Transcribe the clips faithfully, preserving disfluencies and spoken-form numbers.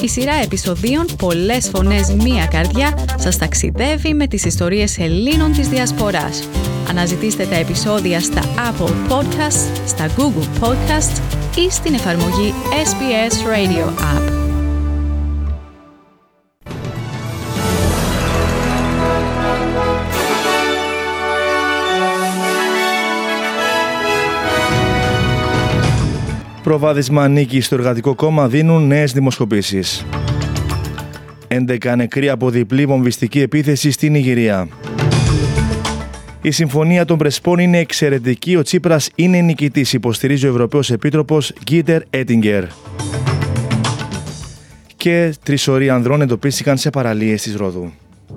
Η σειρά επεισοδίων «Πολλές φωνές, μία καρδιά» σας ταξιδεύει με τις ιστορίες Ελλήνων της Διασποράς. Αναζητήστε τα επεισόδια στα Apple Podcasts, στα Google Podcasts ή στην εφαρμογή ες μπι ες Radio App. Προβάδισμα νίκη στο Εργατικό Κόμμα δίνουν νέες δημοσκοπήσεις. έντεκα νεκροί από διπλή βομβιστική επίθεση στην Νιγηρία. Η συμφωνία των Πρεσπών είναι εξαιρετική, ο Τσίπρας είναι νικητής, υποστηρίζει ο Ευρωπαίος Επίτροπος Γκίτερ Έτιγκερ. Και τρεις σωροί ανδρών εντοπίστηκαν σε παραλίες της Ρόδου.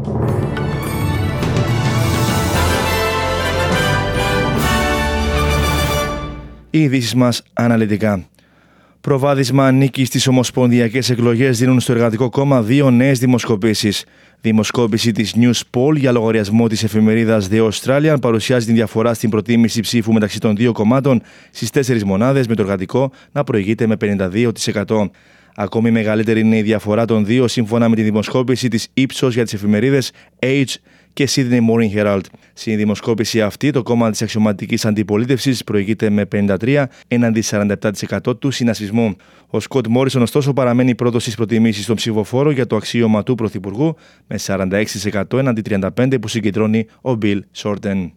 Οι ειδήσεις μας αναλυτικά. Προβάδισμα νίκη στις ομοσπονδιακές εκλογές δίνουν στο Εργατικό Κόμμα δύο νέες δημοσκοπήσεις. Δημοσκόπηση της Newspoll για λογαριασμό της εφημερίδας The Australian παρουσιάζει την διαφορά στην προτίμηση ψήφου μεταξύ των δύο κομμάτων στις τέσσερις μονάδες, με το Εργατικό να προηγείται με πενήντα δύο τοις εκατό. Ακόμη μεγαλύτερη είναι η διαφορά των δύο σύμφωνα με τη δημοσκόπηση της Ipsos για τις εφημερίδες Age και Sydney Morning Herald. Στη δημοσκόπηση αυτή, το κόμμα της αξιωματικής αντιπολίτευσης προηγείται με πενήντα τρία έναντι σαράντα επτά τοις εκατό του συνασπισμού. Ο Σκοτ Μόρισον, ωστόσο, παραμένει πρώτος στις προτιμήσεις των ψηφοφόρων για το αξίωμα του Πρωθυπουργού, με σαράντα έξι τοις εκατό έναντι τριάντα πέντε τοις εκατό που συγκεντρώνει ο Μπιλ Σόρτεν.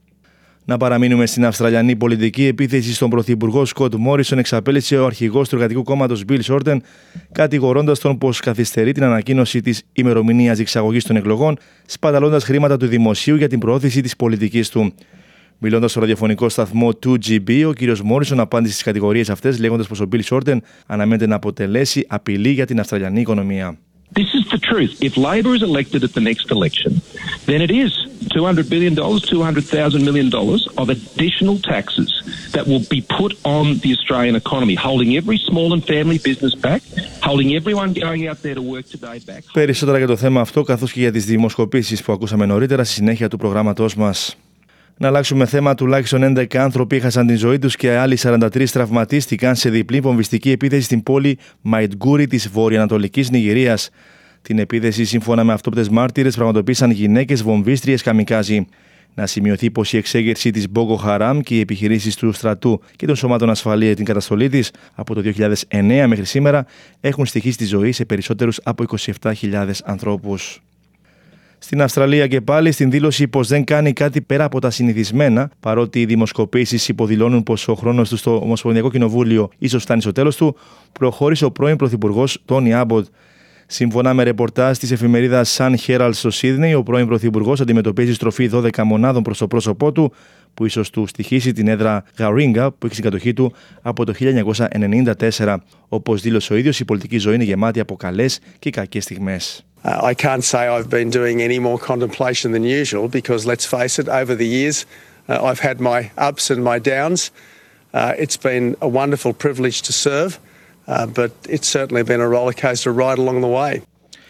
Να παραμείνουμε στην Αυστραλιανή πολιτική. Επίθεση στον Πρωθυπουργό Σκοτ Μόρισον εξαπέλυσε ο αρχηγός του Εργατικού Κόμματος Μπιλ Σόρτεν, κατηγορώντας τον πως καθυστερεί την ανακοίνωση της ημερομηνίας διεξαγωγής των εκλογών, σπαταλώντας χρήματα του δημοσίου για την προώθηση της πολιτικής του. Μιλώντας στο ραδιοφωνικό σταθμό του τζι μπι, ο κ. Μόρισον απάντησε στις κατηγορίες αυτές, λέγοντας πως ο Μπιλ Σόρτεν αναμένεται να αποτελέσει απειλή για την Αυστραλιανή οικονομία. This is the truth. If Labor is elected at the next election, then it is two hundred billion dollars, two hundred thousand million dollars of additional taxes that will be put on the Australian economy, holding every small and family business back, holding everyone going out there to work today back. Περισσότερα για το θέμα αυτό, καθώς και για τις δημοσκοπήσεις που ακούσαμε νωρίτερα στη συνέχεια του προγράμματός μας. Να αλλάξουμε θέμα. Τουλάχιστον έντεκα άνθρωποι έχασαν την ζωή τους και άλλοι σαράντα τρεις τραυματίστηκαν σε διπλή βομβιστική επίθεση στην πόλη Μαϊντγκούρι της βορειοανατολικής Νιγηρίας. Την επίθεση, σύμφωνα με αυτόπτες μάρτυρες, πραγματοποίησαν γυναίκες βομβίστριες καμικάζι. Να σημειωθεί πως η εξέγερση της Μπόκο Χαράμ και οι επιχειρήσεις του στρατού και των σωμάτων ασφαλείας την καταστολή της από το δύο χιλιάδες εννέα μέχρι σήμερα έχουν στοιχήσει τη ζωή σε περισσότερους από είκοσι επτά χιλιάδες ανθρώπους. Στην Αυστραλία και πάλι, στην δήλωση πως δεν κάνει κάτι πέρα από τα συνηθισμένα, παρότι οι δημοσκοπήσεις υποδηλώνουν πως ο χρόνος του στο Ομοσπονδιακό Κοινοβούλιο ίσως φτάνει στο τέλος του, προχώρησε ο πρώην Πρωθυπουργός Τόνι Άμποτ. Σύμφωνα με ρεπορτάζ της εφημερίδας Sun Herald στο Σίδνεϊ, ο πρώην Πρωθυπουργός αντιμετωπίζει στροφή δώδεκα μονάδων προς το πρόσωπό του, που ίσως του στοιχήσει την έδρα Γαρίγκα που έχει στην κατοχή του από το χίλια εννιακόσια ενενήντα τέσσερα. Όπως δήλωσε ο ίδιος, η πολιτική ζωή είναι γεμάτη από καλές και κακές στιγμές. Uh, I can't say I've been doing any more contemplation than usual because, let's face it, over the years uh, I've had my ups and my downs. Uh, it's been a wonderful privilege to serve, uh, but it's certainly been a roller coaster ride along the way.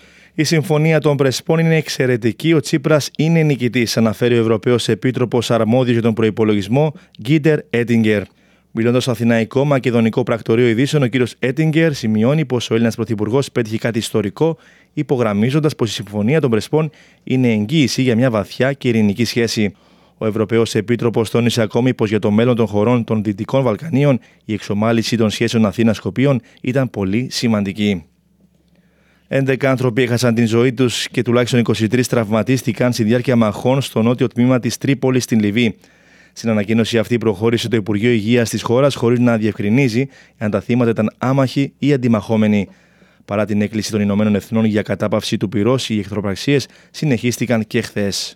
Η συμφωνία των Πρεσπών είναι εξαιρετική, ο Τσίπρας είναι νικητής, αναφέρει ο Ευρωπαίος Επίτροπος αρμόδιος για τον προϋπολογισμό Γκίτερ Έτιγκερ. Μιλώντας στο Αθηναϊκό Μακεδονικό Πρακτορείο Ειδήσεων, ο κ. Έτιγκερ σημειώνει πως ο Έλληνας Πρωθυπουργός πέτυχε κάτι ιστορικό, υπογραμμίζοντας πως η συμφωνία των Πρεσπών είναι εγγύηση για μια βαθιά και ειρηνική σχέση. Ο Ευρωπαίος Επίτροπος τόνισε ακόμη πως για το μέλλον των χωρών των Δυτικών Βαλκανίων η εξομάλυνση των σχέσεων Αθήνας-Σκοπίων ήταν πολύ σημαντική. έντεκα άνθρωποι έχασαν την ζωή τους και τουλάχιστον είκοσι τρεις τραυματίστηκαν στη διάρκεια μαχών στο νότιο τμήμα της Τρίπολης στην Λιβύη. Στην ανακοίνωση αυτή προχώρησε το Υπουργείο Υγείας της χώρας χωρίς να διευκρινίζει αν τα θύματα ήταν άμαχοι ή αντιμαχόμενοι. Παρά την έκκληση των Ηνωμένων Εθνών για κατάπαυση του πυρός, οι εχθροπραξίες συνεχίστηκαν και χθες.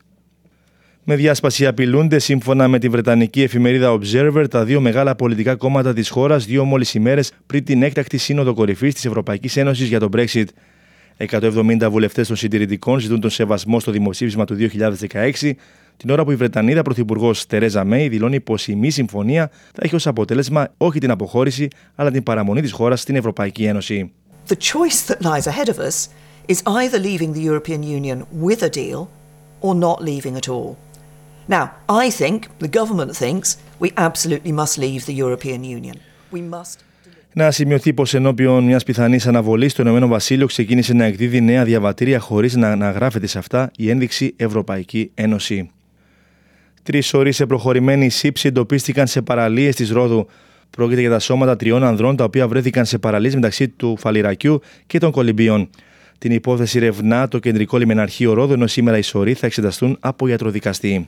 Με διάσπαση απειλούνται, σύμφωνα με τη βρετανική εφημερίδα Observer, τα δύο μεγάλα πολιτικά κόμματα της χώρας δύο μόλις ημέρες πριν την έκτακτη σύνοδο κορυφής της Ευρωπαϊκής Ένωσης για τον Brexit. εκατόν εβδομήντα βουλευτές των συντηρητικών ζητούν τον σεβασμό στο δημοψήφισμα του δύο χιλιάδες δεκαέξι, την ώρα που η Βρετανίδα Πρωθυπουργός Τερέζα Μέι δηλώνει πως η μη συμφωνία θα έχει ως αποτέλεσμα όχι την αποχώρηση, αλλά την παραμονή της χώρας στην Ευρωπαϊκή Ένωση. The choice that lies ahead of us is either leaving the European Union with a deal or not leaving at all. Now, I think, the government thinks, we absolutely must leave the European Union. We must... Να σημειωθεί πως ενώπιον μιας πιθανής αναβολής το Ηνωμένο Βασίλειο ξεκίνησε να εκδίδει νέα διαβατήρια χωρίς να αναγράφεται σε αυτά η ένδειξη Ευρωπαϊκή Ένωση. Τρεις ορείς σε προχωρημένη σύψη εντοπίστηκαν σε παραλίες της Ρόδου. Πρόκειται για τα σώματα τριών ανδρών τα οποία βρέθηκαν σε παραλίες μεταξύ του Φαλιρακιού και των Κολυμπίων. Την υπόθεση ερευνά το Κεντρικό Λιμεναρχείο Ρόδου, ενώ σήμερα οι σωροί θα εξεταστούν από ιατροδικαστή.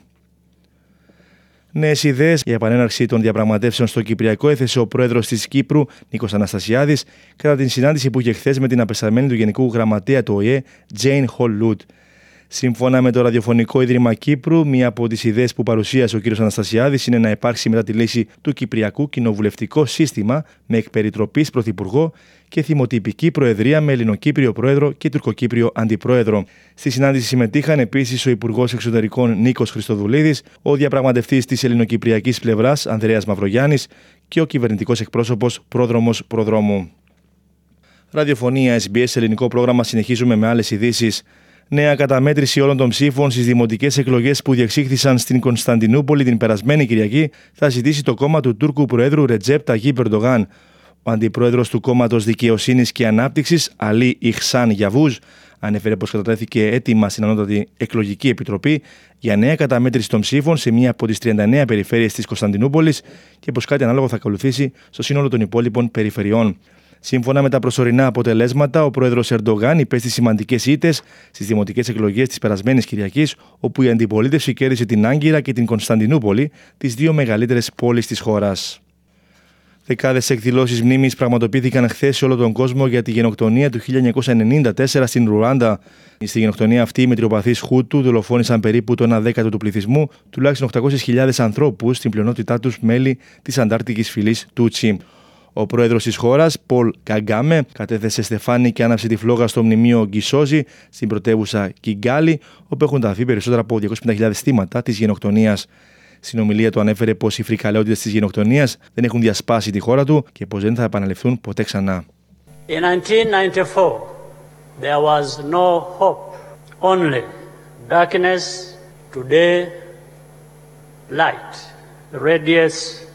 Νέες ιδέες για επανέναρξη των διαπραγματεύσεων στο Κυπριακό έθεσε ο πρόεδρος της Κύπρου, Νίκος Αναστασιάδης, κατά την συνάντηση που είχε χθες με την απεσταλμένη του Γενικού Γραμματέα του Ο Ε Ε, Τζέιν Χολ-Λουτ. Σύμφωνα με το Ραδιοφωνικό Ίδρυμα Κύπρου, μία από τις ιδέες που παρουσίασε ο κ. Αναστασιάδης είναι να υπάρξει μετά τη λύση του Κυπριακού κοινοβουλευτικό σύστημα με εκπεριτροπής πρωθυπουργό και θυμοτυπική προεδρία με Ελληνοκύπριο πρόεδρο και Τουρκοκύπριο αντιπρόεδρο. Στη συνάντηση συμμετείχαν επίσης ο Υπουργός Εξωτερικών Νίκος Χριστοδουλίδης, ο διαπραγματευτής της ελληνοκυπριακής πλευράς Ανδρέας Μαυρογιάννης και ο κυβερνητικός εκπρόσωπος Πρόδρομος Προδρόμου. Ραδιοφωνία Ες Μπι Ες, ελληνικό πρόγραμμα, συνεχίζουμε με άλλες ειδήσεις. Νέα καταμέτρηση όλων των ψήφων στις δημοτικές εκλογές που διεξήχθησαν στην Κωνσταντινούπολη την περασμένη Κυριακή θα ζητήσει το κόμμα του Τούρκου Προέδρου Ρετζέπ Ταγίπ Ερντογάν. Ο αντιπρόεδρος του Κόμματος Δικαιοσύνης και Ανάπτυξης, Αλή Ιχσάν Γιαβούζ, ανέφερε πως κατατέθηκε έτοιμα στην Ανώτατη Εκλογική Επιτροπή για νέα καταμέτρηση των ψήφων σε μία από τις τριάντα εννέα περιφέρειες της Κωνσταντινούπολης και πως κάτι ανάλογο θα ακολουθήσει στο σύνολο των υπόλοιπων περιφερειών. Σύμφωνα με τα προσωρινά αποτελέσματα, ο πρόεδρος Ερντογάν υπέστη σημαντικές ήττες στις δημοτικές εκλογές της περασμένης Κυριακής, όπου η αντιπολίτευση κέρδισε την Άγκυρα και την Κωνσταντινούπολη, τις δύο μεγαλύτερες πόλεις της χώρας. Δεκάδες εκδηλώσεις μνήμης πραγματοποιήθηκαν χθες σε όλο τον κόσμο για τη γενοκτονία του χίλια εννιακόσια ενενήντα τέσσερα στην Ρουάντα. Στη γενοκτονία αυτή, οι μετριοπαθείς Χούτου δολοφόνησαν περίπου το ένα δέκατο του πληθυσμού, τουλάχιστον οκτακόσιες χιλιάδες ανθρώπους, στην πλειονότητά τους μέλη της αντάρτικης φυλής Τούτσι. Ο πρόεδρος της χώρας, Πολ Καγκάμε, κατέθεσε στεφάνι και άναψε τη φλόγα στο μνημείο Γκισόζι στην πρωτεύουσα Κιγκάλη, όπου έχουν ταφεί περισσότερα από διακόσιες πενήντα χιλιάδες θύματα της γενοκτονίας. Στην ομιλία του ανέφερε πως οι φρικαλαιότητες της γενοκτονίας δεν έχουν διασπάσει τη χώρα του και πως δεν θα επαναληφθούν ποτέ ξανά. In nineteen ninety-four, there was no hope, only darkness. Today, light radiates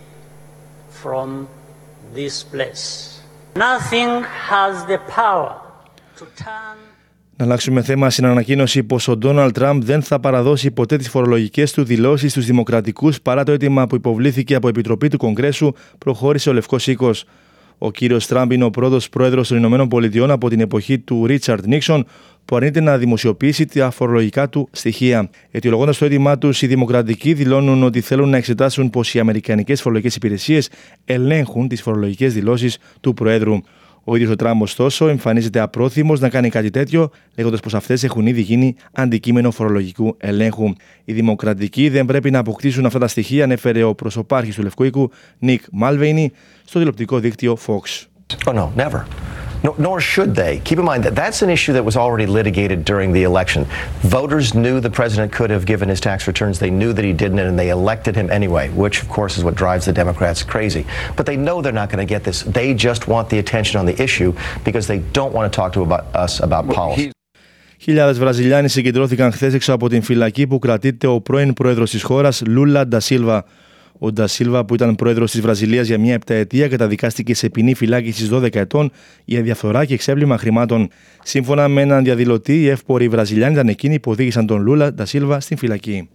from this place. Nothing has the power to turn. Να αλλάξουμε θέμα στην ανακοίνωση πως ο Ντόναλντ Τραμπ δεν θα παραδώσει ποτέ τις φορολογικές του δηλώσεις στους δημοκρατικούς παρά το αίτημα που υποβλήθηκε από Επιτροπή του Κογκρέσου, προχώρησε ο Λευκός Οίκος. Ο κύριος Τραμπ είναι ο πρώτος πρόεδρος των Ηνωμένων Πολιτειών από την εποχή του Ρίτσαρντ Νίξον που αρνείται να δημοσιοποιήσει τα φορολογικά του στοιχεία. Αιτιολογώντας το αίτημά τους, οι δημοκρατικοί δηλώνουν ότι θέλουν να εξετάσουν πως οι αμερικανικές φορολογικές υπηρεσίες ελέγχουν τις φορολογικές δηλώσεις του Προέδρου. Ο ίδιος ο Τραμπ, ωστόσο, εμφανίζεται απρόθυμος να κάνει κάτι τέτοιο, λέγοντας πως αυτές έχουν ήδη γίνει αντικείμενο φορολογικού ελέγχου. Οι δημοκρατικοί δεν πρέπει να αποκτήσουν αυτά τα στοιχεία, ανέφερε ο προσωπάρχης του Λευκού Οίκου, Νίκ Μάλβεϊνι, στο τηλεοπτικό δίκτυο Fox. Oh, no, never. No, nor should they. Keep in mind that that's an issue that was already litigated during the election. Voters knew the president could have given his tax returns. They knew that he didn't, and they elected him anyway, which, of course, is what drives the Democrats crazy. But they know they're not going to get this. They just want the attention on the issue because they don't want to talk to about us about policy. Χιλιάδες Βραζιλιάνοι συγκεντρώθηκαν χθες έξω από την φυλακή που κρατείται ο πρώην πρόεδρος της χώρας, Λούλα ντα Σίλβα. Ο ντα Σίλβα, που ήταν πρόεδρος της Βραζιλίας για μια επταετία, καταδικάστηκε σε ποινή φυλάκισης δώδεκα ετών για διαφθορά και εξέπλυμα χρημάτων. Σύμφωνα με έναν διαδηλωτή, οι εύποροι Βραζιλιάνοι ήταν εκείνοι που οδήγησαν τον Λούλα ντα Σίλβα στην φυλακή.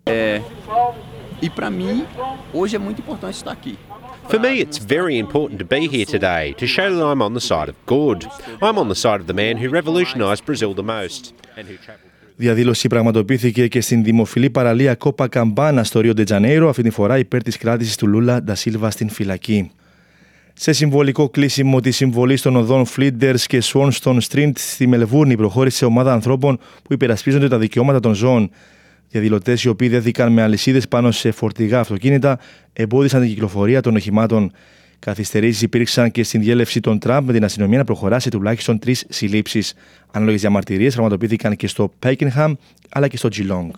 E para mim, hoje é muito importante estar aqui. For me, it's very important to be here today to show that I'm on the side of good. I'm on the side of the man who revolutionized Brazil the most and who traveled. Διαδήλωση πραγματοποιήθηκε και στην δημοφιλή παραλία Κόπα Καμπάνα στο Ρίο ντε Τζανέιρο, αυτή τη φορά υπέρ της κράτησης του Λούλα ντα Σίλβα στην φυλακή. Σε συμβολικό κλείσιμο της συμβολής των οδών Flinders και Swanston Street στη Μελβούρνη προχώρησε ομάδα ανθρώπων που υπερασπίζονται τα δικαιώματα των ζώων. Διαδηλωτές, οι οποίοι δέθηκαν με αλυσίδες πάνω σε φορτηγά αυτοκίνητα, εμπόδισαν την κυκλοφορία των οχημάτων. Καθυστερήσεις υπήρξαν και στην διέλευση των Τραμπ, με την αστυνομία να προχωρά σε τουλάχιστον τρεις συλλήψεις. Ανάλογες διαμαρτυρίες πραγματοποιήθηκαν και στο Pakenham αλλά και στο Geelong.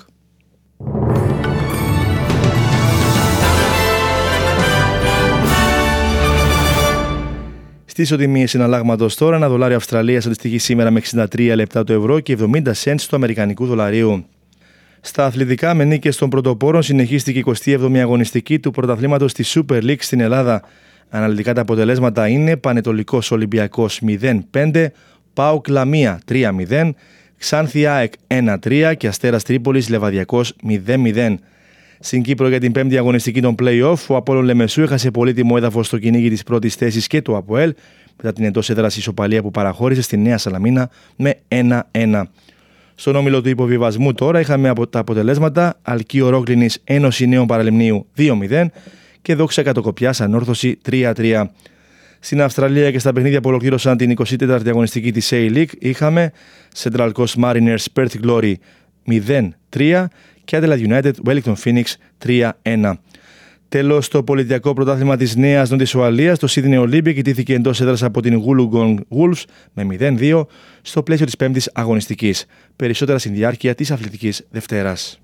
Στις οτιμίες συναλλάγματος τώρα, ένα δολάριο Αυστραλίας αντιστοιχεί σήμερα με εξήντα τρία λεπτά το ευρώ και εβδομήντα σεντ του αμερικανικού δολαρίου. Στα αθλητικά, με νίκες των πρωτοπόρων συνεχίστηκε η εικοστή έβδομη αγωνιστική του πρωταθλήματος της Super League στην Ελλάδα. Αναλυτικά τα αποτελέσματα είναι Πανετολικός Ολυμπιακός μηδέν πέντε, ΠΑΟΚ Λαμία τρία μηδέν, Ξάνθη ΑΕΚ ένα τρία και Αστέρας Τρίπολης Λεβαδιακός μηδέν μηδέν. Στην Κύπρο για την πέμπτη αγωνιστική των play-off, ο Απόλλων Λεμεσού έχασε πολύτιμο έδαφος στο κυνήγι της πρώτης θέσης και του ΑΠΟΕΛ μετά την εντός έδρας ισοπαλία που παραχώρησε στη Νέα Σαλαμίνα με ένα ένα. Στον όμιλο του υποβιβασμού τώρα είχαμε από τα αποτελέσματα Αλκείο Ρόγκλινης Ένωση Νέων Παραλιμνίου δύο μηδέν και Δόξα Κατοκοπιάς Ανόρθωση τρία τρία. Στην Αυστραλία και στα παιχνίδια που ολοκλήρωσαν την εικοστή τέταρτη αγωνιστική της A-League είχαμε Central Coast Mariners Perth Glory μηδέν τρία και Adelaide United Wellington Phoenix τρία ένα. Τέλος, το πολιτιακό πρωτάθλημα της Νέας Νότιας Ουαλίας, το Sydney Olympic, ιτήθηκε εντός έδρας από την Wollongong Wolves με μηδέν δύο στο πλαίσιο της πέμπτης αγωνιστικής. Περισσότερα στην διάρκεια της Αθλητικής Δευτέρας.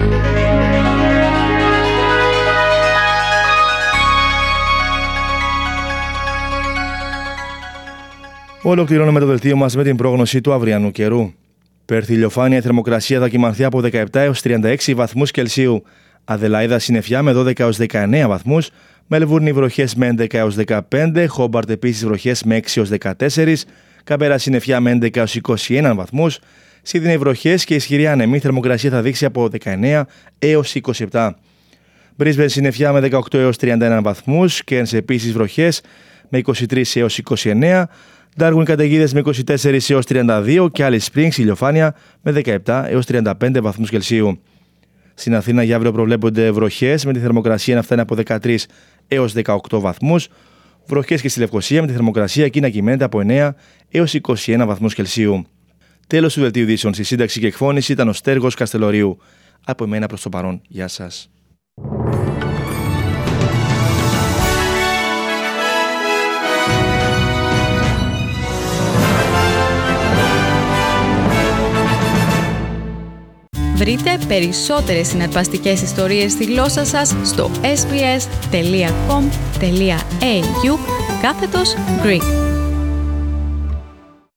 Ολοκληρώνουμε το δελτίο μας με την πρόγνωση του αυριανού καιρού. Πέρθ ηλιοφάνεια, η θερμοκρασία θα κυμανθεί από δεκαεπτά έως τριάντα έξι βαθμούς Κελσίου. Αδελαΐδα συννεφιά με δώδεκα έως δεκαεννέα βαθμούς. Μελβούρνη βροχές με έντεκα έως δεκαπέντε. Χόμπαρτ επίσης βροχές με έξι έως δεκατέσσερα. Καμπέρα συννεφιά με έντεκα έως είκοσι ένα βαθμούς. Σίδνεϊ βροχές και ισχυρή άνεμη, θερμοκρασία θα δείξει από δεκαεννέα έως είκοσι επτά. Μπρίσμπεν συννεφιά με δεκαοκτώ έως τριάντα ένα βαθμούς. Κέρνς επίσης βροχές με είκοσι τρία έως είκοσι εννέα. Ντάρουιν καταιγίδες με είκοσι τέσσερα έως τριάντα δύο και Alice Springs ηλιοφάνεια με δεκαεπτά έως τριάντα πέντε βαθμούς Κελσίου. Στην Αθήνα για αύριο προβλέπονται βροχές με τη θερμοκρασία να φτάνει από δεκατρία έως δεκαοκτώ βαθμούς. Βροχές και στη Λευκοσία με τη θερμοκρασία εκεί να κυμαίνεται από εννέα έως είκοσι ένα βαθμούς Κελσίου. Τέλος του δελτίου ειδήσεων. Στη σύνταξη και εκφώνηση ήταν ο Στέργος Καστελορίου. Από εμένα προς το παρόν. Γεια σας. Βρείτε περισσότερες συναρπαστικές ιστορίες στη γλώσσα σας στο sbs.com.au κάθετος Greek.